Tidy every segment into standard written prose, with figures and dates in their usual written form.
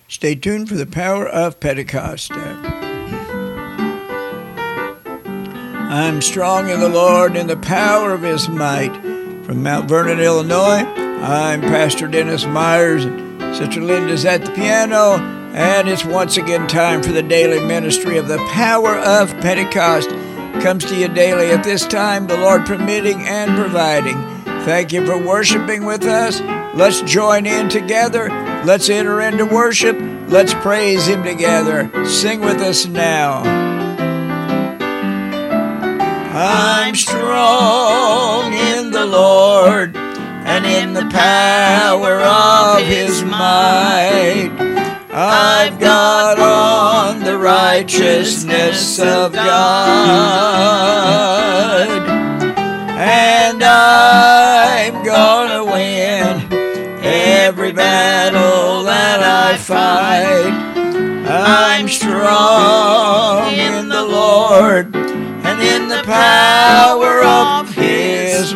Stay tuned for the power of Pentecost. I'm strong in the Lord in the power of his might. From Mount Vernon, Illinois, I'm Pastor Dennis Myers. Sister Linda's at the piano, and it's once again time for the daily ministry of the power of Pentecost. Comes to you daily at this time, the Lord permitting and providing. Thank you for worshiping with us. Let's join in together. Let's enter into worship. Let's praise him together. Sing with us now. I'm strong in the Lord and in the power of his might. I've got on the righteousness of God, and I'm gonna win every battle that I fight. I'm strong in the Lord and in the power of his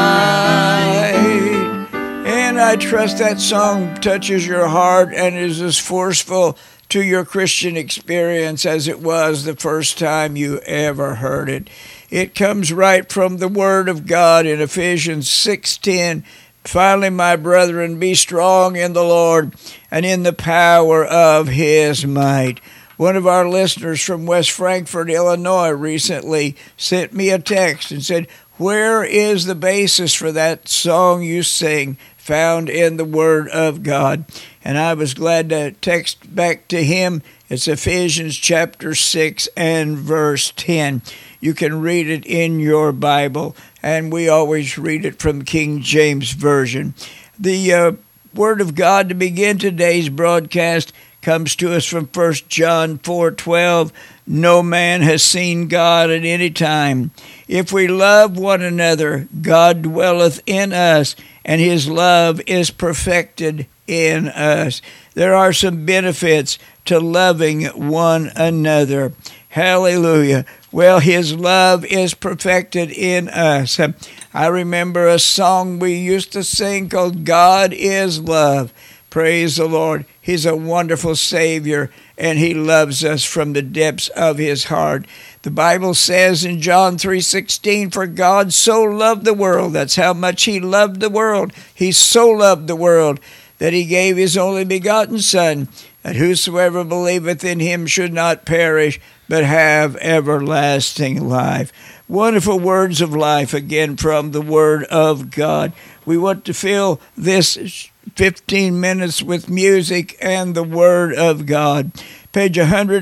might. And I trust that song touches your heart and is as forceful to your Christian experience as it was the first time you ever heard it. It comes right from the Word of God in Ephesians 6:10. Finally, my brethren, be strong in the Lord and in the power of his might. One of our listeners from West Frankfort, Illinois, recently sent me a text and said, where is the basis for that song you sing found in the Word of God? And I was glad to text back to him. It's Ephesians chapter 6 and verse 10. You can read it in your Bible, and we always read it from King James Version. The Word of God to begin today's broadcast comes to us from 1 John 4:12. No man has seen God at any time. If we love one another, God dwelleth in us, and his love is perfected in us. There are some benefits to loving one another. Hallelujah. Well, his love is perfected in us. I remember a song we used to sing called God is Love. Praise the Lord. He's a wonderful Savior, and he loves us from the depths of his heart. The Bible says in John 3:16, for God so loved the world, that's how much he loved the world. He so loved the world that he gave his only begotten Son, that whosoever believeth in him should not perish, but have everlasting life. Wonderful words of life, again, from the Word of God. We want to fill this 15 minutes with music and the Word of God. Page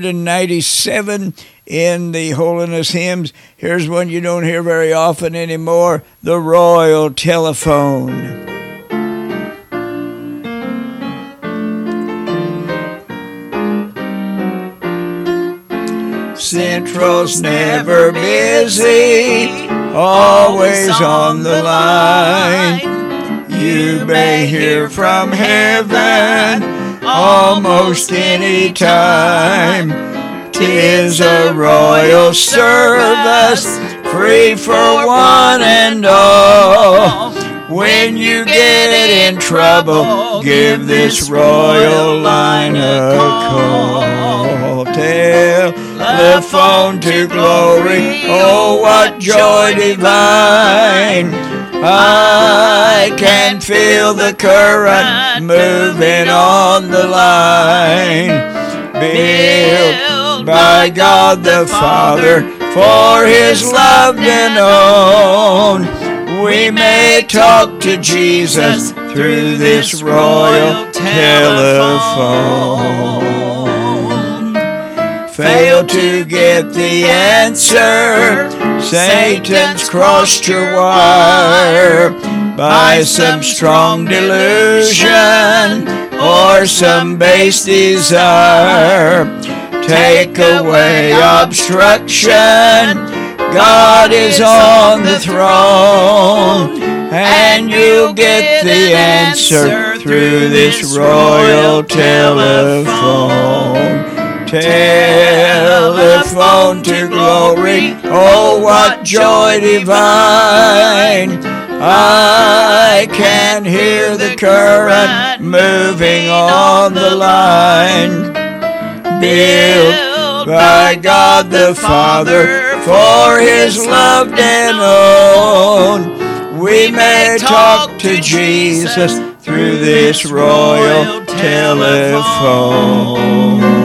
197 in the Holiness Hymns. Here's one you don't hear very often anymore, the Royal Telephone. Central's never busy, always on the line. You may hear from heaven almost any time. 'Tis a royal service, free for one and all. When you get in trouble, give this royal line a call. Telephone to glory, oh what joy divine. I can feel the current moving on the line. Built by God the Father, for his loved and own. We may talk to Jesus through this royal telephone. Fail to get the answer, Satan's crossed your wire by some strong delusion or some base desire. Take away obstruction, God is on the throne, and you'll get the answer through this royal telephone. Telephone to glory, oh what joy divine. I can hear the current moving on the line, built by God the Father for His loved and own. We may talk to Jesus through this royal telephone.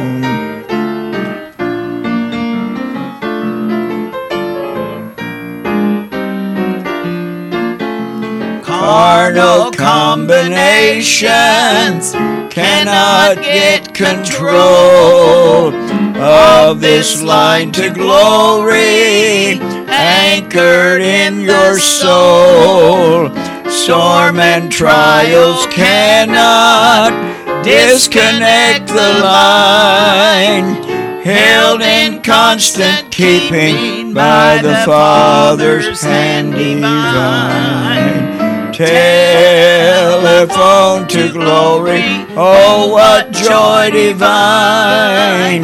Carnal combinations cannot get control of this line to glory, anchored in your soul. Storm and trials cannot disconnect the line, held in constant keeping by the Father's hand divine. Telephone to glory, oh what joy divine.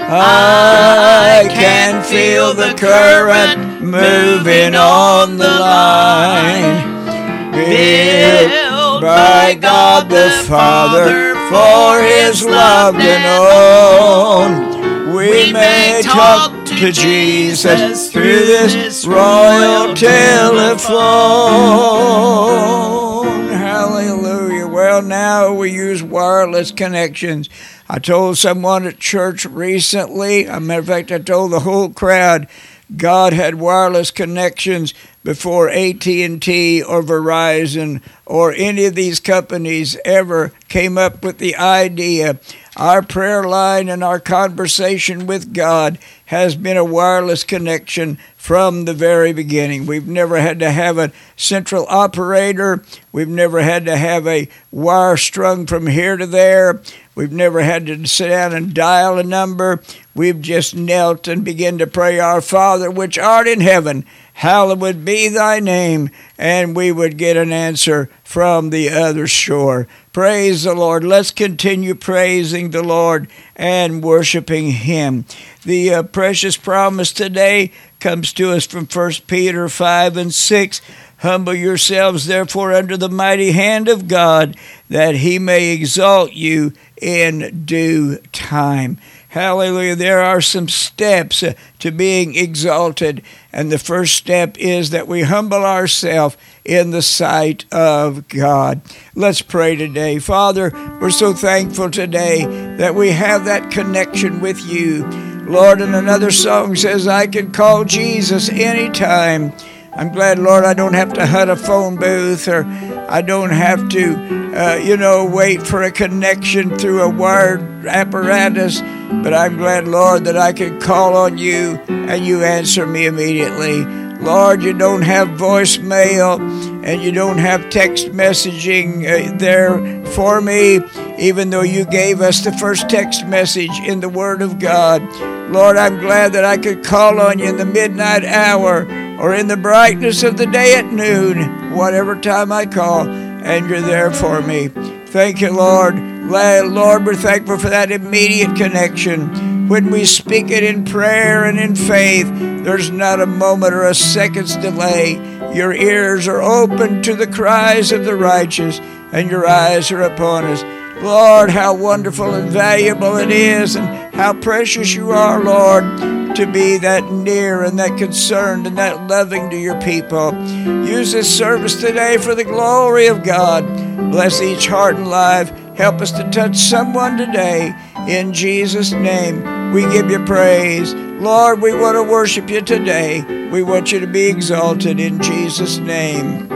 I can feel the current moving on the line, built by God the Father for His loved and own. We may talk to Jesus through this royal telephone. Hallelujah. Well, now we use wireless connections. I told someone at church recently, as a matter of fact, I told the whole crowd, God had wireless connections before AT&T or Verizon or any of these companies ever came up with the idea. Our prayer line and our conversation with God has been a wireless connection from the very beginning. We've never had to have a central operator. We've never had to have a wire strung from here to there. We've never had to sit down and dial a number. We've just knelt and begun to pray, Our Father, which art in heaven, hallowed be thy name, and we would get an answer from the other shore. Praise the Lord. Let's continue praising the Lord and worshiping Him. The precious promise today comes to us from 1 Peter 5 and 6. Humble yourselves, therefore, under the mighty hand of God, that He may exalt you in due time. Hallelujah. There are some steps to being exalted, and the first step is that we humble ourselves in the sight of God. Let's pray today. Father, we're so thankful today that we have that connection with you. Lord, and another song says, I can call Jesus anytime. I'm glad, Lord, I don't have to hunt a phone booth, or I don't have to, wait for a connection through a wired apparatus. But I'm glad, Lord, that I can call on you and you answer me immediately. Lord, you don't have voicemail and you don't have text messaging there for me, even though you gave us the first text message in the Word of God. Lord, I'm glad that I could call on you in the midnight hour or in the brightness of the day at noon, whatever time I call, and you're there for me. Thank you, Lord. Lord, we're thankful for that immediate connection. When we speak it in prayer and in faith, there's not a moment or a second's delay. Your ears are open to the cries of the righteous, and your eyes are upon us. Lord, how wonderful and valuable it is, and how precious you are, Lord, to be that near and that concerned and that loving to your people. Use this service today for the glory of God. Bless each heart and life. Help us to touch someone today. In Jesus' name, we give you praise. Lord, we want to worship you today. We want you to be exalted in Jesus' name.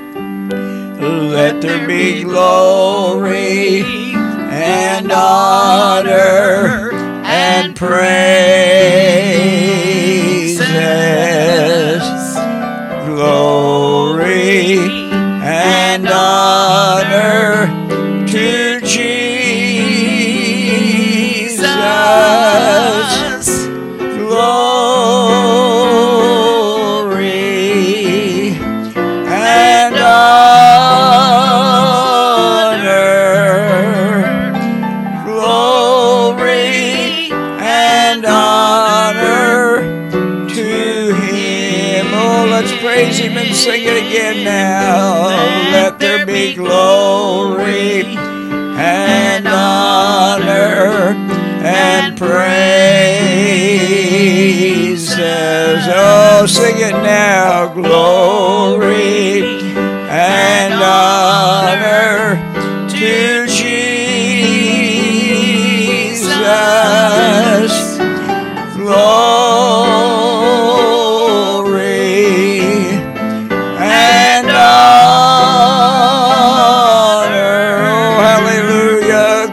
Let there be glory and honor and praises. Glory and honor to Jesus. Glory and honor. Glory Sing it again now. Let there be glory and honor and praises. Oh, sing it now. Glory and honor to Jesus. Glory and honor. Oh, hallelujah.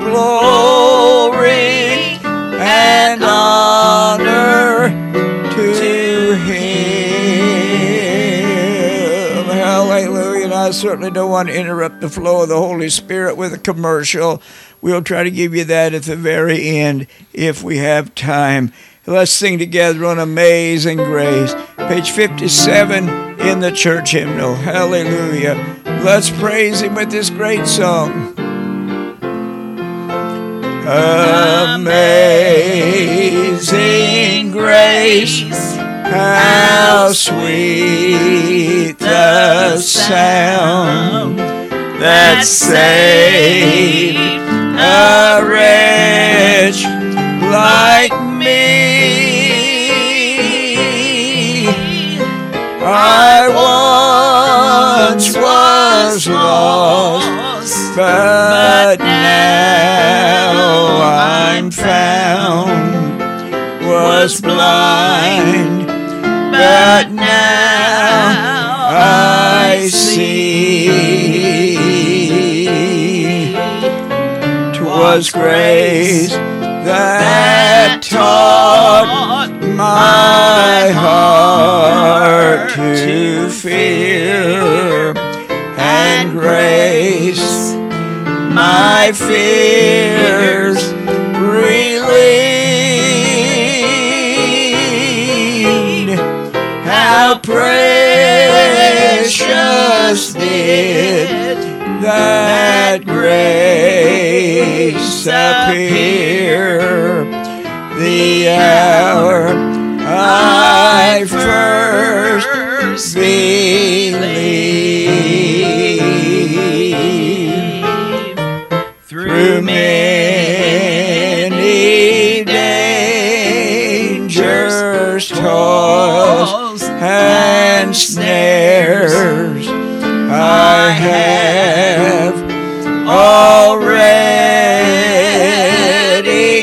Glory and honor to Him. Hallelujah. And I certainly don't want to interrupt the flow of the Holy Spirit with a commercial. We'll try to give you that at the very end if we have time. Let's sing together on Amazing Grace, page 57 in the church hymnal. Hallelujah. Let's praise Him with this great song. Amazing grace, how sweet the sound that saved a wretch like me. I once was lost, but now I'm found. Was blind, but now I see. 'Twas grace that taught my heart to fear, and grace my fears relieved. How precious did that grace appear, the hour I first believed. Through many dangers, toils, and snares, I have already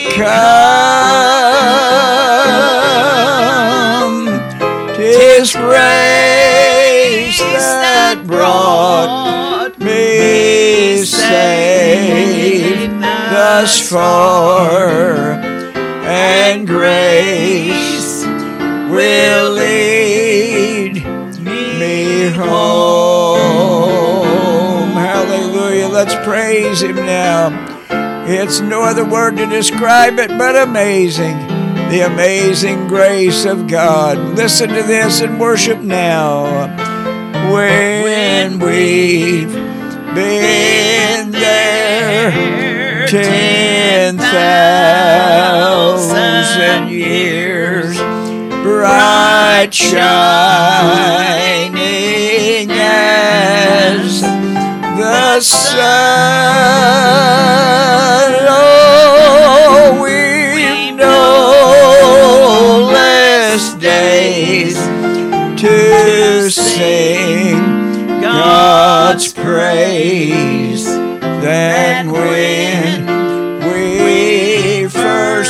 come. 'Tis grace that brought me safe thus far, and grace will lead me home. Hallelujah. Let's praise Him now. It's no other word to describe it but amazing. The amazing grace of God. Listen to this and worship now. When we've been there 10,000 years, bright shining as the sun. Oh, we've no less days to sing God's praise than when we first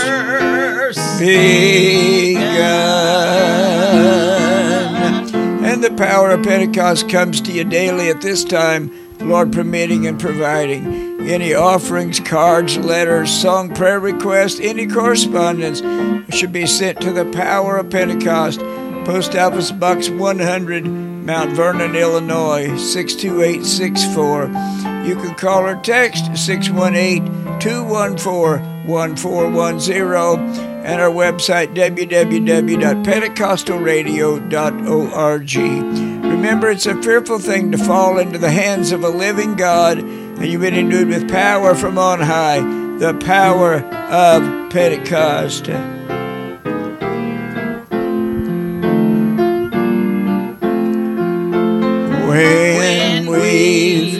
begun. And the power of Pentecost comes to you daily at this time, Lord permitting and providing. Any offerings, cards, letters, song, prayer requests, any correspondence should be sent to the Power of Pentecost, Post Office Box 100, Mount Vernon, Illinois, 62864. You can call or text 618-214-1410, and our website www.pentecostalradio.org. Remember, it's a fearful thing to fall into the hands of a living God, and you've been endued with power from on high, the power of Pentecost. when we've